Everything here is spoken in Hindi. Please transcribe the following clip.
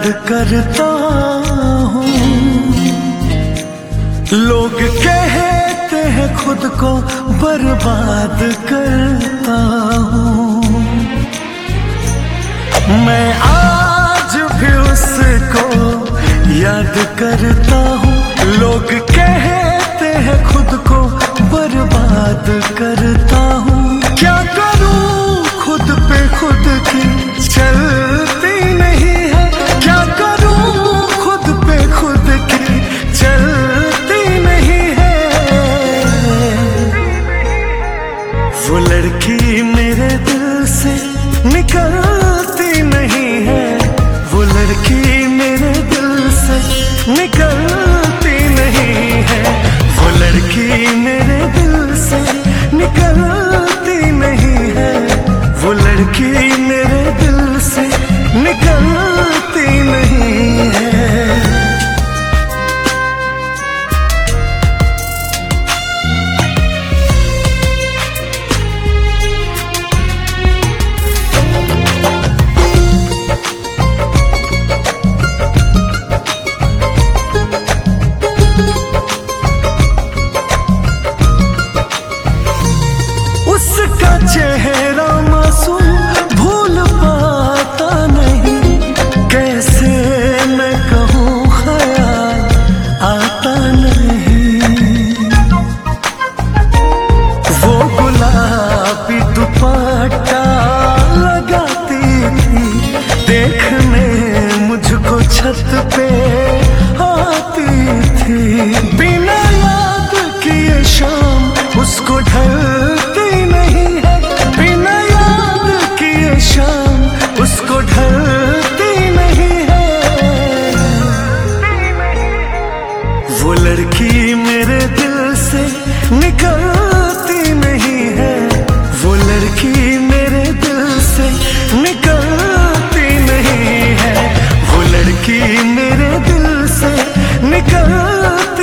करता हूँ। लोग कहते हैं खुद को बर्बाद करता हूँ, मैं आज भी उसको याद करता हूँ। लोग कहते हैं खुद को बर्बाद करता हूँ, क्या करूँ खुद पे खुद की चलती नहीं है, क्या करूँ खुद पे खुद की चलती नहीं है। वो लड़की मेरे दिल से निकलती नहीं है, वो लड़की मेरे दिल से निकलती नहीं है, वो लड़की मेरे दिल से निकलती नहीं है, वो लड़की मेरे दिल से निकलती नहीं है। उसका चेहरा मासूम भूल पाता नहीं, कैसे मैं कहूँ ख्याल आता नहीं। वो गुलाबी दुपट्टा लगाती थी, देखने मुझको छत पे आती थी। बिना याद किए शाम उसको ढलती नहीं है, बिना याद किए शाम उसको ढलती नहीं है। वो लड़की मेरे दिल से निकलती नहीं है, वो लड़की मेरे दिल से निकलती नहीं है, वो लड़की मेरे दिल से निकलती